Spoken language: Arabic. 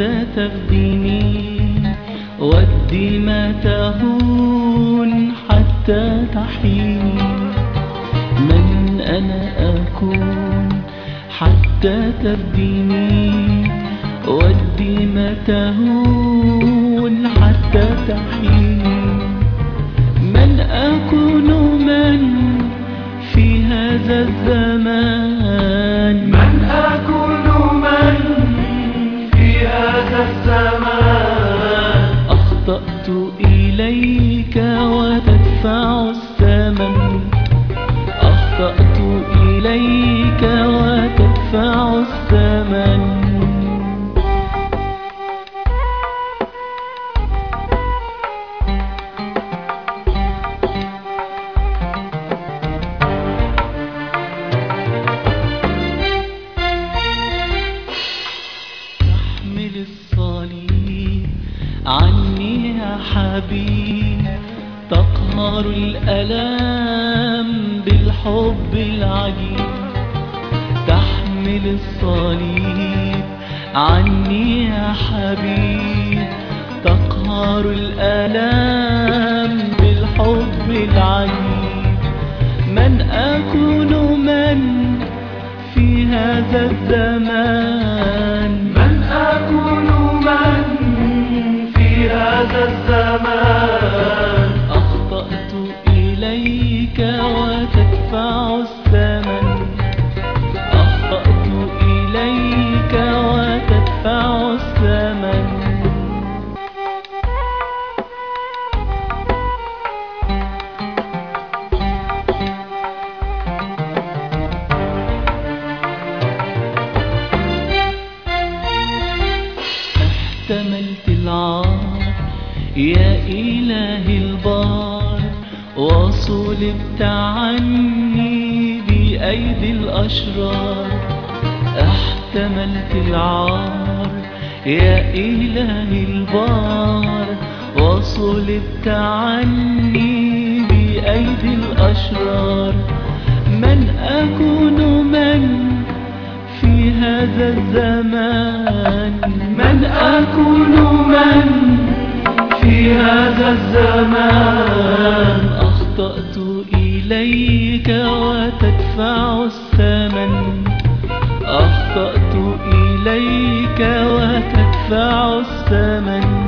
حتى تفديني، ودي ما تهون حتى تحييني. من أنا أكون حتى تفديني، ودي ما تهون حتى تحييني. من أكون من في هذا الزمان، من أكون من في هذا الزمان. أخطأت إليك وتدفع الثمن، أخطأت إليك وتدفع الثمن. تحمل الصليب عني يا حبيب، تقهر الألام بالحب العجيب. تحمل الصليب عني يا حبيب، تقهر الألام بالحب العجيب. من أكون من في هذا الزمان، من أكون من في هذا الزمان. أخطأت إليك وتدفع الثمن، أخطأت إليك وتدفع الثمن. احتملت العار يا إلهي البار، وصلبت عني بأيدي الأشرار. احتملت العار يا إلهي البار، وصلبت عني بأيدي الأشرار. من أكون من في هذا الزمان، من أكون من في هذا الزمان. أخطأت إليك وتدفع الثمن، أخطأت إليك وتدفع الثمن.